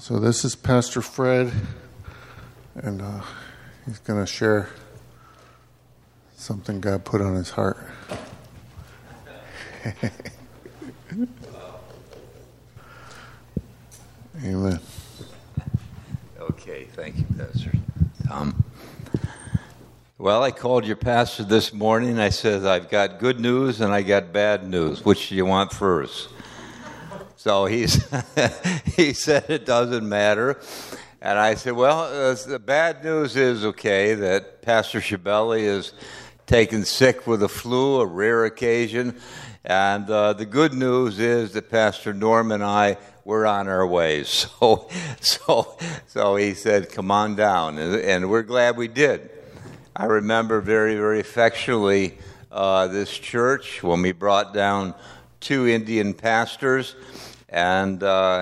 So this is Pastor Fred, and he's going to share something God put on his heart. Amen. Okay, thank you, Pastor Tom. Well, I called your pastor this morning. I said, I've got good news and I got bad news. Which do you want first? So he said it doesn't matter. And I said, well, the bad news is, okay, that Pastor Schiavelli is taken sick with the flu, a rare occasion. And the good news is that Pastor Norm and I were on our way. So he said, come on down. And we're glad we did. I remember very, very affectionately this church when we brought down 2 Indian pastors. And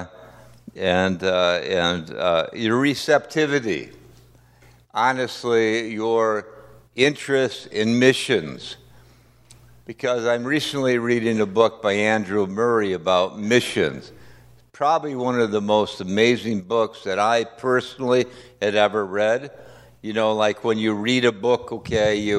your receptivity, honestly, your interest in missions. Because I'm recently reading a book by Andrew Murray about missions. Probably one of the most amazing books that I personally had ever read. You know, like when you read a book, okay,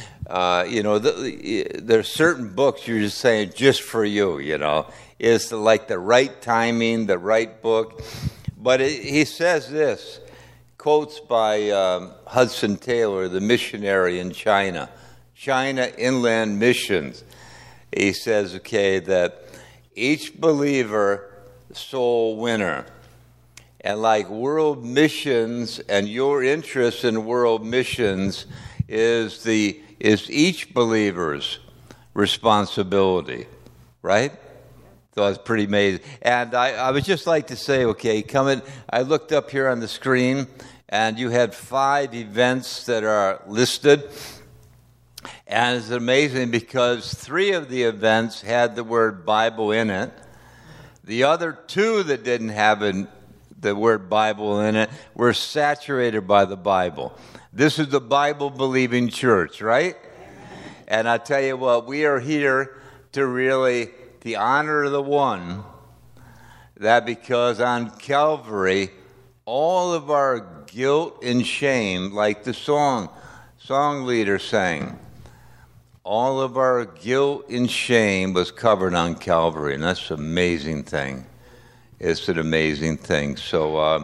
there's certain books you're just saying just for you, you know. It's like the right timing, the right book. But he says this, quotes by Hudson Taylor, the missionary in China Inland Missions. He says, okay, that each believer, soul winner. And like world missions and your interest in world missions is each believer's responsibility, right? So it's pretty amazing. And I would just like to say, okay, I looked up here on the screen, and you had 5 events that are listed. And it's amazing because 3 of the events had the word Bible in it. The other 2 that didn't have the word Bible in it were saturated by the Bible. This is the Bible-believing church, right? And I tell you what, we are here to really the honor of the one that because on Calvary, all of our guilt and shame, like the song leader sang, all of our guilt and shame was covered on Calvary, and that's an amazing thing. It's an amazing thing. So,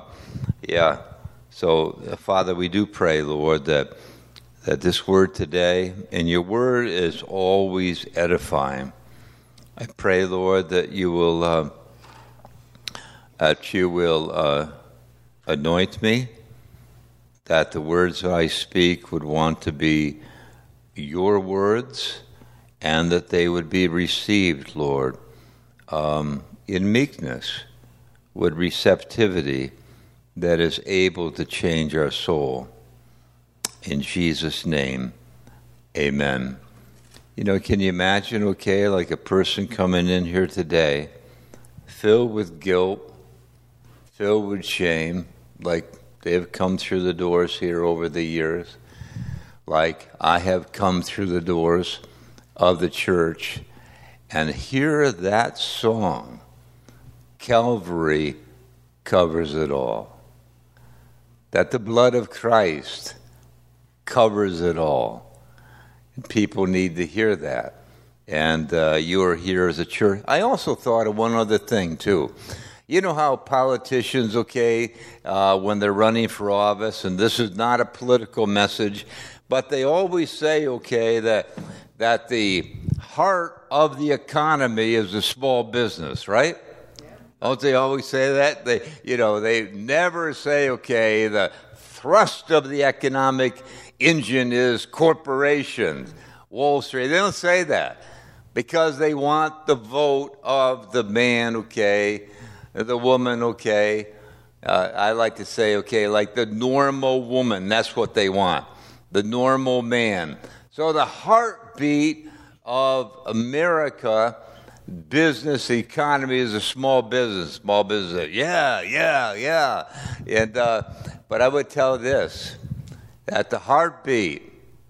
Father, we do pray, Lord, that this word today, and your word is always edifying. I pray, Lord, that you will anoint me, that the words that I speak would want to be your words, and that they would be received, Lord, in meekness, with receptivity that is able to change our soul. In Jesus' name, amen. You know, can you imagine, okay, like a person coming in here today, filled with guilt, filled with shame, like they have come through the doors here over the years, like I have come through the doors of the church, and hear that song, Calvary covers it all. That the blood of Christ covers it all. And people need to hear that. And you are here as a church. I also thought of one other thing, too. You know how politicians, okay, when they're running for office, and this is not a political message, but they always say, okay, that the heart of the economy is a small business, right? Don't they always say that? They never say, okay, the thrust of the economic engine is corporations, Wall Street. They don't say that because they want the vote of the man, okay, the woman, okay. I like to say, okay, like the normal woman, that's what they want, the normal man. So the heartbeat of America, business economy is a small business. Yeah. And but I would tell this, that the heartbeat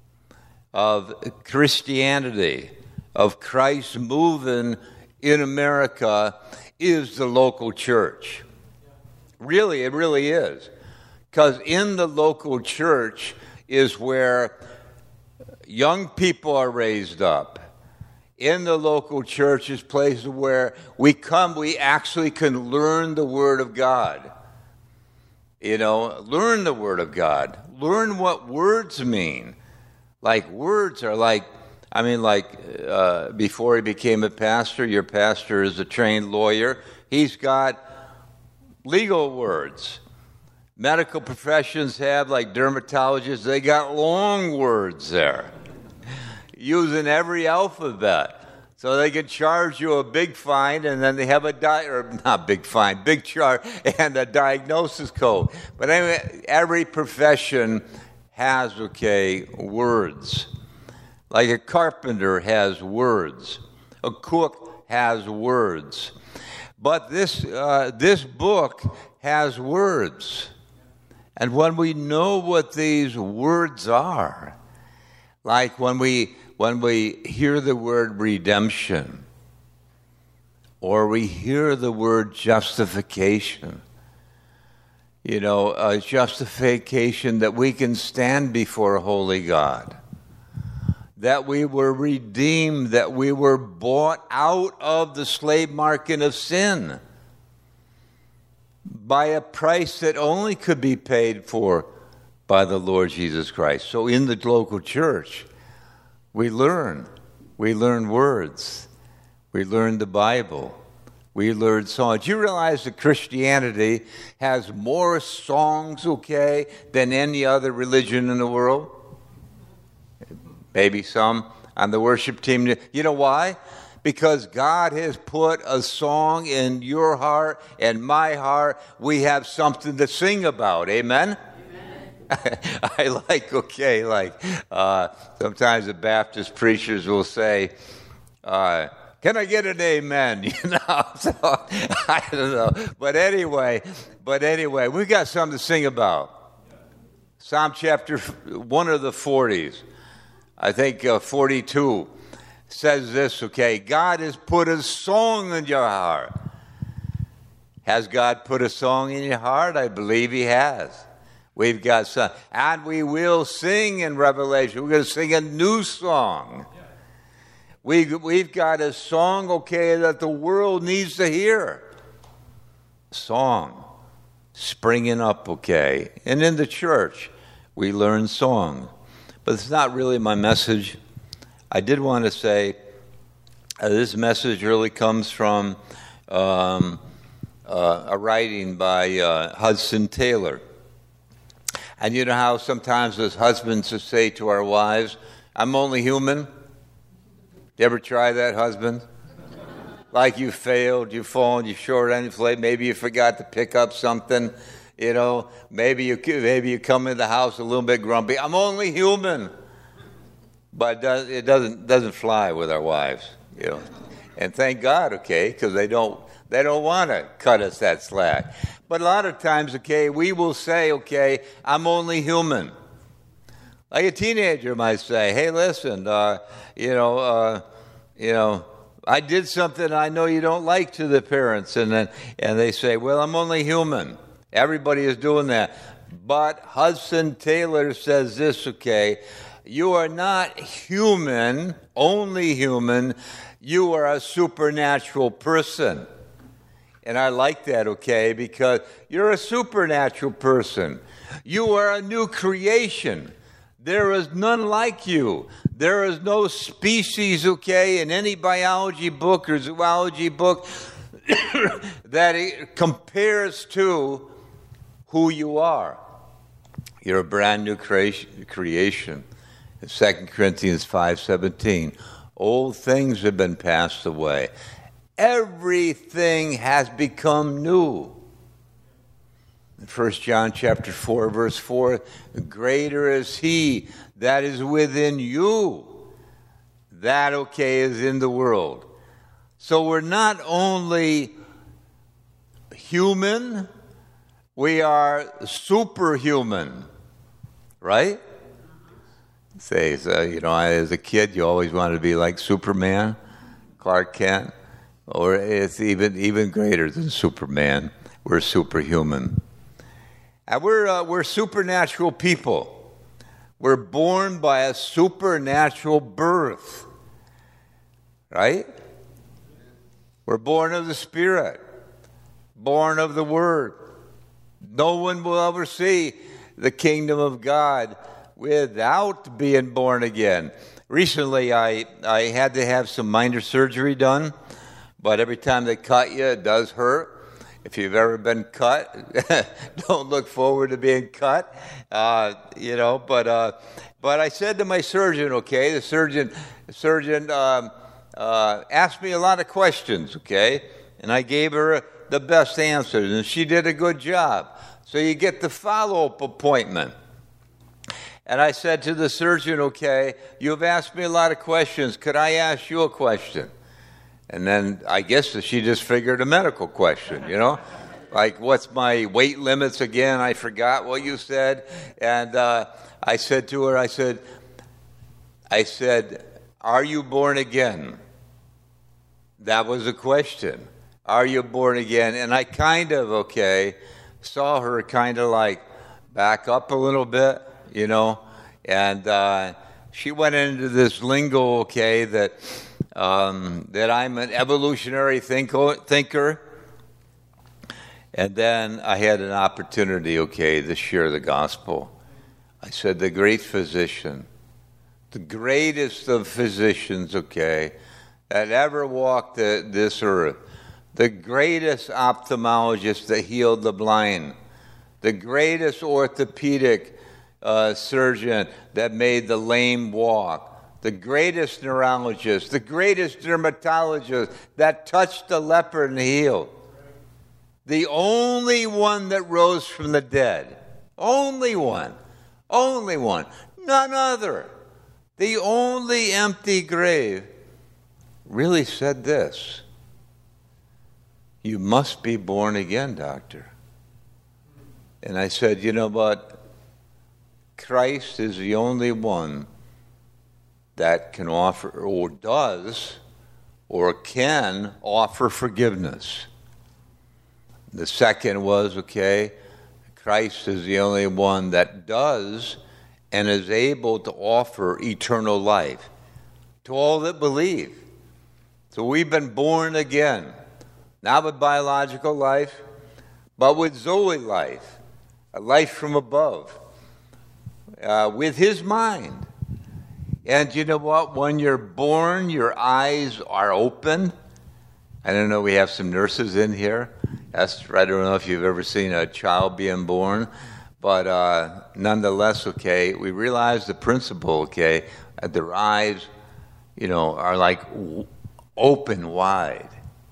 of Christianity, of Christ moving in America, is the local church. Really, it really is. Because in the local church is where young people are raised up. In the local church is places where we actually can learn the Word of God. Learn the Word of God. Learn what words mean. Like, words are before he became a pastor, your pastor is a trained lawyer. He's got legal words. Medical professions have, like dermatologists, they got long words there, using every alphabet. So they can charge you a big fine, and then they have big charge, and a diagnosis code. But anyway, every profession has, words. Like a carpenter has words. A cook has words. But this book has words. And when we know what these words are, like when we hear the word redemption, or we hear the word justification, a justification that we can stand before a holy God, that we were redeemed, that we were bought out of the slave market of sin by a price that only could be paid for by the Lord Jesus Christ. So in the local church, we learn words, we learn the Bible, we learn songs. Do you realize that Christianity has more songs, than any other religion in the world? Maybe some on the worship team. You know why? Because God has put a song in your heart and my heart. We have something to sing about. Amen? I sometimes the Baptist preachers will say, can I get an amen? So I don't know. But anyway, we've got something to sing about. Psalm chapter 1 of the 40s, I think 42, says this, God has put a song in your heart. Has God put a song in your heart? I believe he has. We've got some, and we will sing in Revelation. We're going to sing a new song. We've got a song, that the world needs to hear. Song springing up, And in the church, we learn song. But it's not really my message. I did want to say this message really comes from a writing by Hudson Taylor. And you know how sometimes as husbands to say to our wives, I'm only human? You ever try that, husband? Like you failed, you've fallen, you're short on your plate, maybe you forgot to pick up something, maybe you come in the house a little bit grumpy. I'm only human. But it doesn't fly with our wives, And thank God, because they don't want to cut us that slack. But a lot of times, we will say, I'm only human. Like a teenager might say, hey, listen, I did something I know you don't like to the parents. And they say, well, I'm only human. Everybody is doing that. But Hudson Taylor says this, you are not human, only human. You are a supernatural person. And I like that, because you're a supernatural person. You are a new creation. There is none like you. There is no species, in any biology book or zoology book that it compares to who you are. You're a brand new creation. In 2 Corinthians 5:17, old things have been passed away. Everything has become new. In 1 John chapter 4, verse 4, greater is he that is within you, that, is in the world. So we're not only human, we are superhuman, right? Say, so, as a kid, you always wanted to be like Superman, Clark Kent, or it's even greater than Superman. we're superhuman. And we're supernatural people. We're born by a supernatural birth, right? We're born of the Spirit, born of the Word. No one will ever see the kingdom of God without being born again. Recently, I had to have some minor surgery done, but every time they cut you, it does hurt. If you've ever been cut, don't look forward to being cut, But I said to my surgeon, okay, the surgeon asked me a lot of questions, okay, and I gave her the best answers, and she did a good job. So you get the follow-up appointment. And I said to the surgeon, okay, you've asked me a lot of questions. Could I ask you a question? And then I guess she just figured a medical question, like what's my weight limits again? I forgot what you said. And I said to her, I said, are you born again? That was a question. Are you born again? And I kind of, saw her kind of like back up a little bit, and she went into this lingo, that I'm an evolutionary thinker. And then I had an opportunity, to share the gospel. I said, the great physician, the greatest of physicians, that ever walked this earth, the greatest ophthalmologist that healed the blind, the greatest orthopedic surgeon that made the lame walk, the greatest neurologist, the greatest dermatologist that touched the leper and healed, the only one that rose from the dead, only one, none other, the only empty grave, really said this: you must be born again, doctor. And I said, you know what? Christ is the only one that can offer, or does, or can offer forgiveness. The second was, Christ is the only one that does and is able to offer eternal life to all that believe. So we've been born again. Not with biological life, but with Zoe life, a life from above, with His mind. And you know what? When you're born, your eyes are open. I don't know, we have some nurses in here. Esther, I don't know if you've ever seen a child being born, but nonetheless, we realize the principle, that their eyes, are like open wide.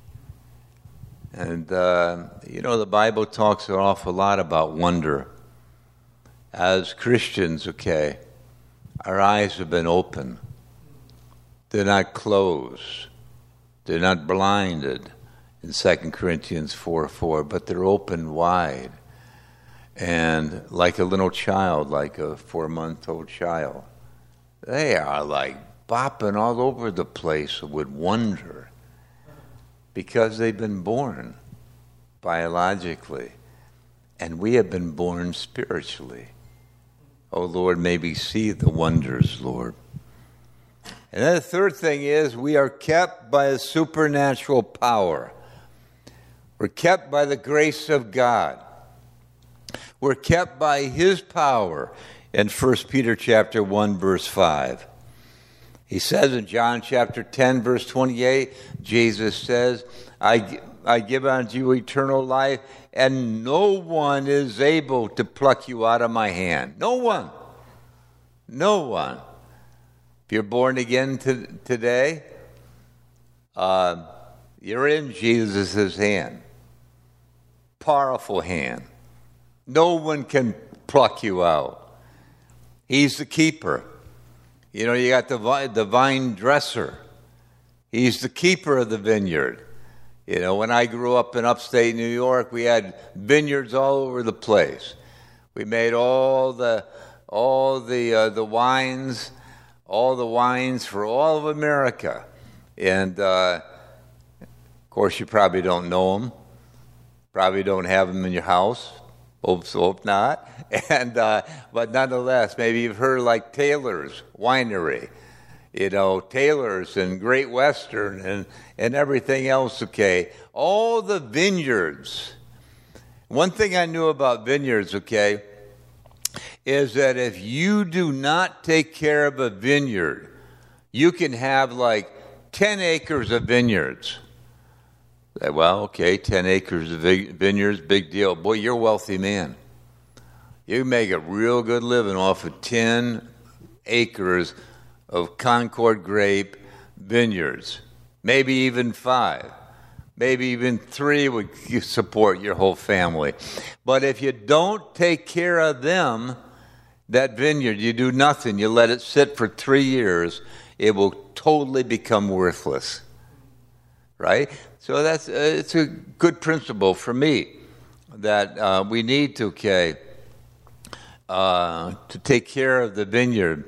And, the Bible talks an awful lot about wonder. As Christians, our eyes have been open. They're not closed. They're not blinded in 2 Corinthians 4:4, but they're open wide. And like a little child, like a 4-month-old child, they are like bopping all over the place with wonder, because they've been born biologically, and we have been born spiritually. Oh, Lord, may we see the wonders, Lord. And then the third thing is, we are kept by a supernatural power. We're kept by the grace of God. We're kept by His power in 1 Peter chapter 1, verse 5. He says in John chapter 10, verse 28, Jesus says, I give unto you eternal life, and no one is able to pluck you out of my hand. No one. No one. If you're born again today, you're in Jesus' hand. Powerful hand. No one can pluck you out. He's the keeper. You got the vine dresser. He's the keeper of the vineyard. When I grew up in upstate New York, we had vineyards all over the place. We made all the wines for all of America. And, of course, you probably don't know them. Probably don't have them in your house. Hope not. And but nonetheless, maybe you've heard like Taylor's Winery, Taylor's and Great Western and everything else. Okay, all the vineyards. One thing I knew about vineyards, okay, is that if you do not take care of a vineyard, you can have like 10 acres of vineyards. Well, okay, 10 acres of vineyards, big deal. Boy, you're a wealthy man. You make a real good living off of 10 acres of Concord grape vineyards. Maybe even 5. Maybe even 3 would support your whole family. But if you don't take care of them, that vineyard, you do nothing, you let it sit for 3 years, it will totally become worthless. Right? So it's a good principle for me that we need to take care of the vineyard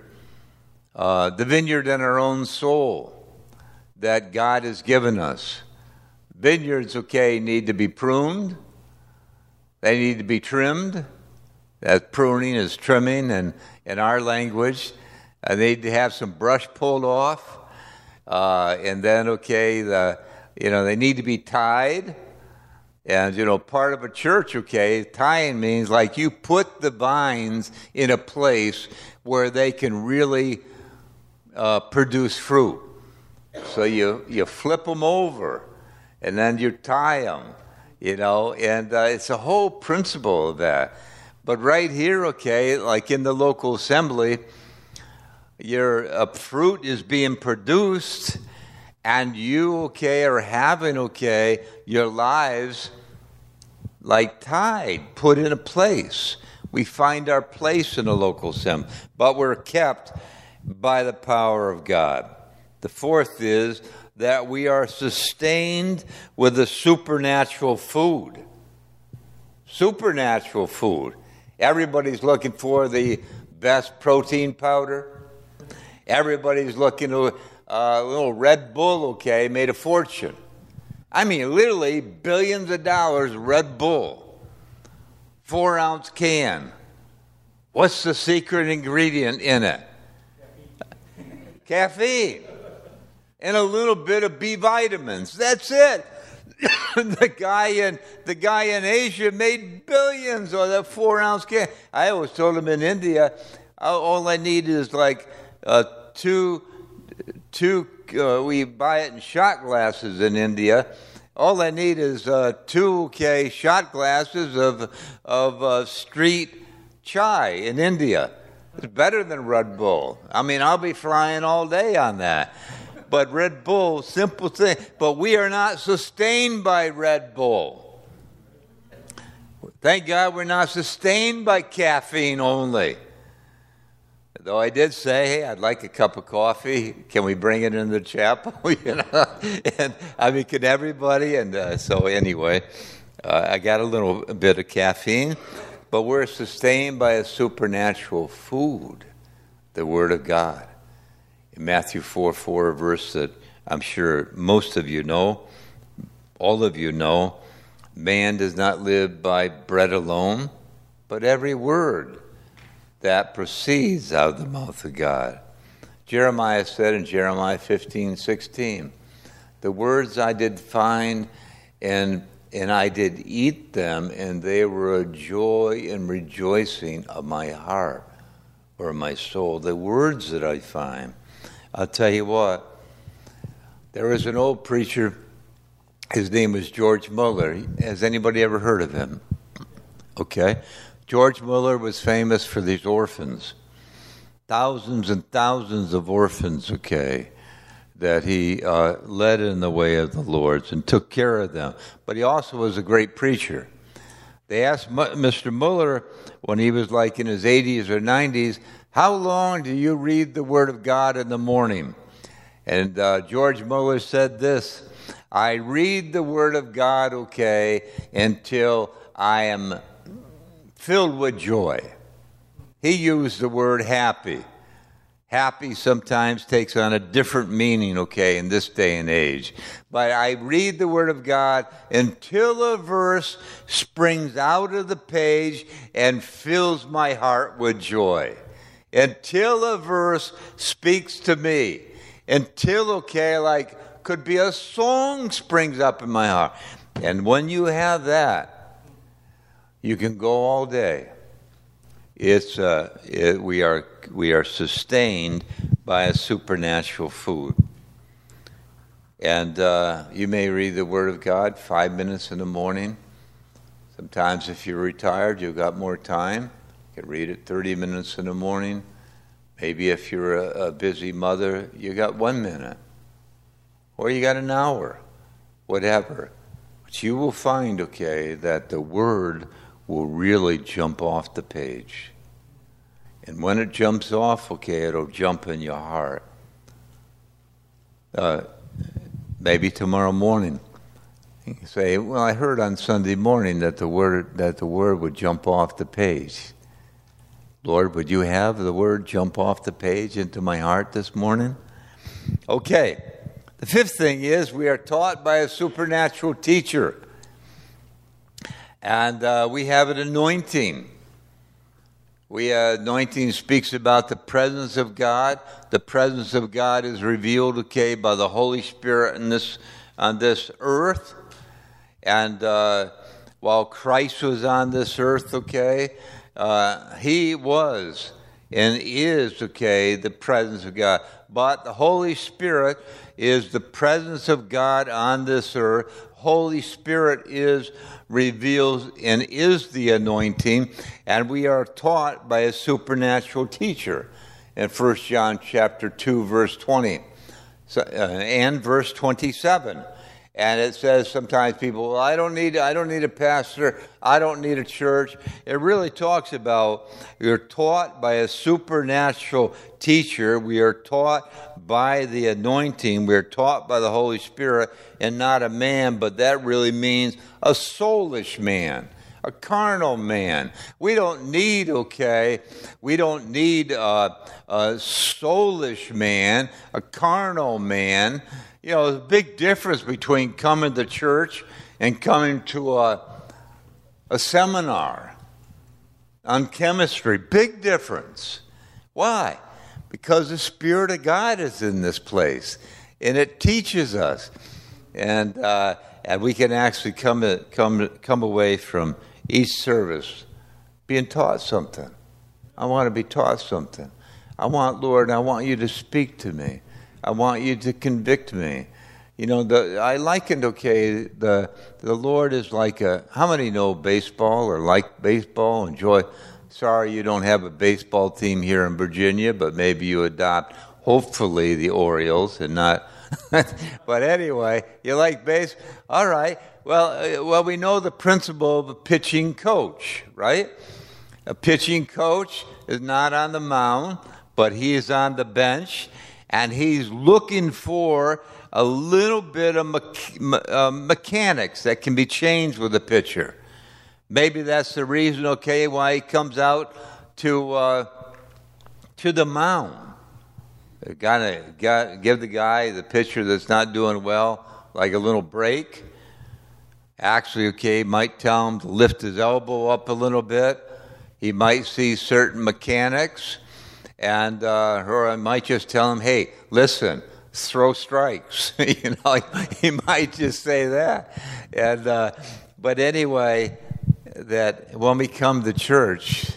in our own soul that God has given us. Vineyards, need to be pruned. They need to be trimmed. That pruning is trimming, and in our language, they need to have some brush pulled off, and then they need to be tied. And, part of a church, tying means like you put the vines in a place where they can really produce fruit. So you flip them over, and then you tie them, and it's a whole principle of that. But right here, like in the local assembly, your fruit is being produced, and you, are having, your lives like tied, put in a place. We find our place in a local assembly, but we're kept by the power of God. The fourth is that we are sustained with a supernatural food. Supernatural food. Everybody's looking for the best protein powder. Everybody's looking to a little Red Bull, made a fortune. I mean, literally billions of dollars Red Bull. 4-ounce can. What's the secret ingredient in it? Caffeine. And a little bit of B vitamins. That's it. The guy in Asia made billions on that 4-ounce can. I always told him in India, all I need is like two. We buy it in shot glasses in India. All I need is 2 shot glasses of street chai in India. It's better than Red Bull. I mean, I'll be flying all day on that. But Red Bull, simple thing. But we are not sustained by Red Bull. Thank God we're not sustained by caffeine only. Though I did say, hey, I'd like a cup of coffee. Can we bring it in the chapel? And I mean, can everybody? And so anyway, I got a little bit of caffeine. But we're sustained by a supernatural food, the Word of God. In Matthew 4:4, a verse that I'm sure most of you know, all of you know, man does not live by bread alone, but every word that proceeds out of the mouth of God. Jeremiah said in Jeremiah 15:16, the words I did find and I did eat them, and they were a joy and rejoicing of my heart or my soul. The words that I find. I'll tell you what, there was an old preacher, his name was George Muller. Has anybody ever heard of him? Okay. George Muller was famous for these orphans. Thousands and thousands of orphans, that he led in the way of the Lord and took care of them. But he also was a great preacher. They asked Mr. Muller when he was like in his 80s or 90s, how long do you read the Word of God in the morning? And George Muller said this, I read the Word of God, until I am filled with joy. He used the word happy. Happy sometimes takes on a different meaning, okay, in this day and age. But I read the Word of God until a verse springs out of the page and fills my heart with joy. Until a verse speaks to me. Until, okay, like could be a song springs up in my heart. And when you have that, you can go all day. We are sustained by a supernatural food. And you may read the Word of God 5 minutes in the morning. Sometimes if you're retired, you've got more time. You can read it 30 minutes in the morning. Maybe if you're a busy mother, you got 1 minute. Or you got an hour. Whatever. But you will find, okay, that the Word will really jump off the page. And when it jumps off, okay, it'll jump in your heart. Maybe tomorrow morning, you can say, well, I heard on Sunday morning that the word would jump off the page. Lord, would you have the Word jump off the page into my heart this morning? Okay. The fifth thing is we are taught by a supernatural teacher. And we have an anointing. Anointing speaks about the presence of God. The presence of God is revealed, okay, by the Holy Spirit on this earth. And while Christ was on this earth, okay, he was and is, okay, the presence of God. But the Holy Spirit is the presence of God on this earth. Holy Spirit reveals and is the anointing, and we are taught by a supernatural teacher in 1 John chapter 2, verse 20 and verse 27. And it says sometimes people, well, I don't need a pastor, I don't need a church. It really talks about you're taught by a supernatural teacher. We are taught by the anointing. We are taught by the Holy Spirit and not a man, but that really means a soulish man, a carnal man. We don't need a soulish man, a carnal man. You know, there's a big difference between coming to church and coming to a seminar on chemistry. Big difference. Why? Because the Spirit of God is in this place, and it teaches us, and we can actually come away from each service being taught something. I want to be taught something. Lord, I want you to speak to me. I want you to convict me. You know, I likened, the Lord is like how many know baseball or like baseball, enjoy? Sorry you don't have a baseball team here in Virginia, but maybe you adopt, hopefully, the Orioles and not. But anyway, you like base? All right. Well, we know the principle of a pitching coach, right? A pitching coach is not on the mound, but he is on the bench. And he's looking for a little bit of mechanics that can be changed with a pitcher. Maybe that's the reason, why he comes out to the mound. Gotta give the pitcher that's not doing well, like a little break. Actually, might tell him to lift his elbow up a little bit. He might see certain mechanics. And or I might just tell him, hey, listen, throw strikes. He might just say that. And but anyway, that when we come to church,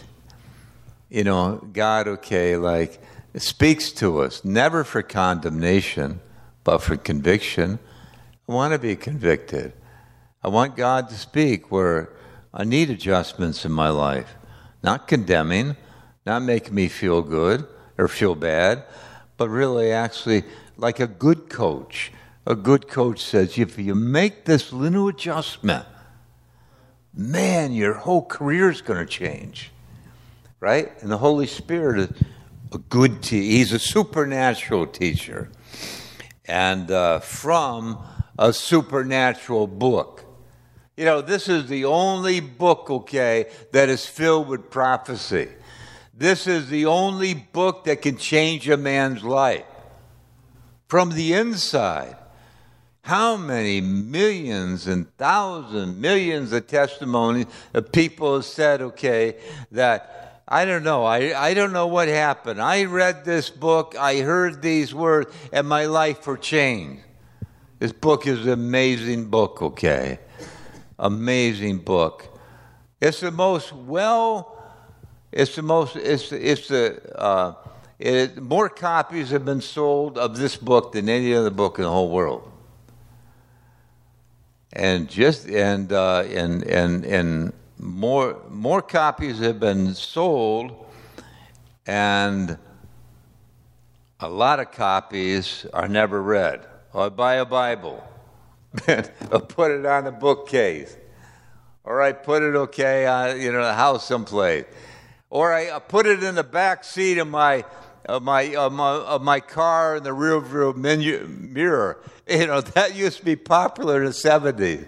God, speaks to us, never for condemnation, but for conviction. I want to be convicted. I want God to speak where I need adjustments in my life, not condemning, not making me feel good or feel bad, but really actually like a good coach. A good coach says, if you make this little adjustment, man, your whole career is going to change. Right? And the Holy Spirit is a good teacher. He's a supernatural teacher. And from a supernatural book. This is the only book, that is filled with prophecy. This is the only book that can change a man's life from the inside. How many millions and thousands, millions of testimonies of people have said, okay, that I don't know. I don't know what happened. I read this book. I heard these words, and my life were changed. This book is an amazing book, okay? Amazing book. It's the most more copies have been sold of this book than any other book in the whole world. And more copies have been sold, and a lot of copies are never read. Or I buy a Bible, or put it on a bookcase, or I put it on the house someplace, or I put it in the back seat of my car in the rearview mirror. That used to be popular in the 70s.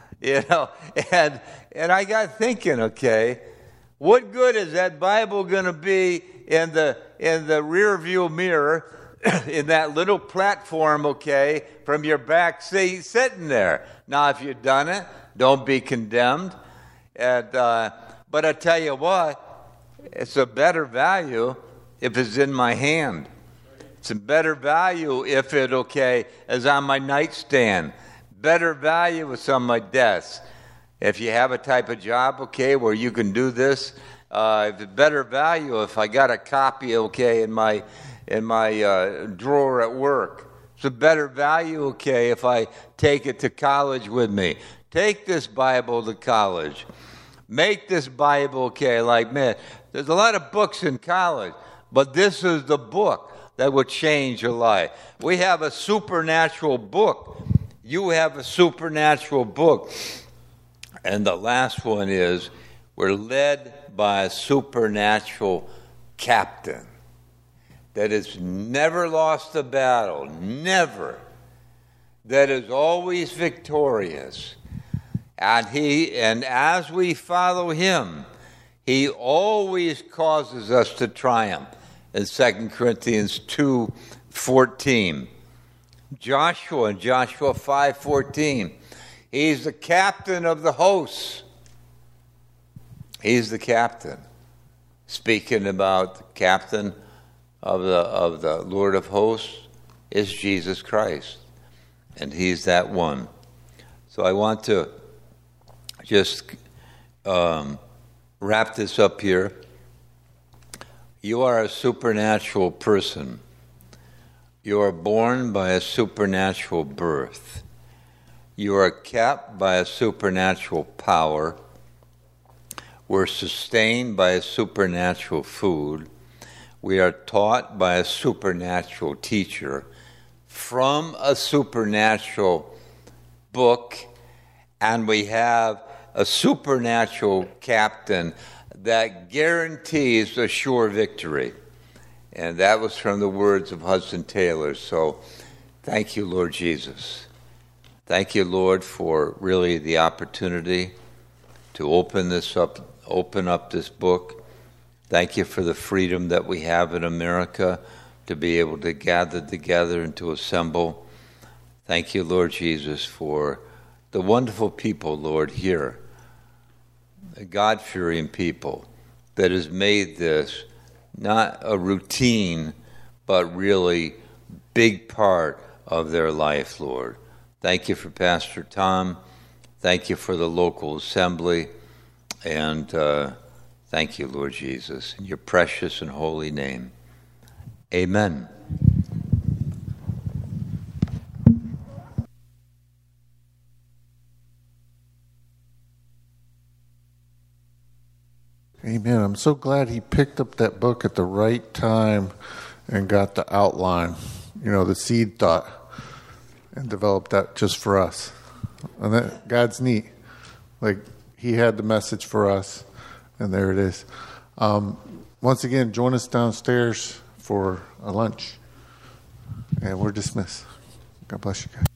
And I got thinking, okay, what good is that Bible going to be in the rearview mirror, in that little platform, okay, from your back seat sitting there? Now, if you've done it, don't be condemned. But I tell you what, it's a better value if it's in my hand. It's a better value if it, is on my nightstand. Better value is on my desk. If you have a type of job, where you can do this, it's better value if I got a copy, in my drawer at work. It's a better value, if I take it to college with me. Take this Bible to college. Make this Bible, man, there's a lot of books in college, but this is the book that will change your life. We have a supernatural book. You have a supernatural book. And the last one is, we're led by a supernatural captain that has never lost a battle, never, that is always victorious. And as we follow him, he always causes us to triumph. In 2 Corinthians 2:14. Joshua, in Joshua 5:14. He's the captain of the hosts. He's the captain. Speaking about the captain of the Lord of hosts is Jesus Christ. And he's that one. So I want to just wrap this up here. You are a supernatural person. You are born by a supernatural birth. You are kept by a supernatural power. We're sustained by a supernatural food. We are taught by a supernatural teacher from a supernatural book, and we have a supernatural captain that guarantees a sure victory. And that was from the words of Hudson Taylor. So thank you, Lord Jesus. Thank you, Lord, for really the opportunity to open up this book. Thank you for the freedom that we have in America to be able to gather together and to assemble. Thank you, Lord Jesus, for the wonderful people, Lord, here, a God-fearing people that has made this not a routine, but really big part of their life, Lord. Thank you for Pastor Tom. Thank you for the local assembly. And thank you, Lord Jesus, in your precious and holy name. Amen. Amen. I'm so glad he picked up that book at the right time and got the outline, the seed thought, and developed that just for us. And that God's neat. Like, he had the message for us, and there it is. Once again, join us downstairs for a lunch, and we're dismissed. God bless you guys.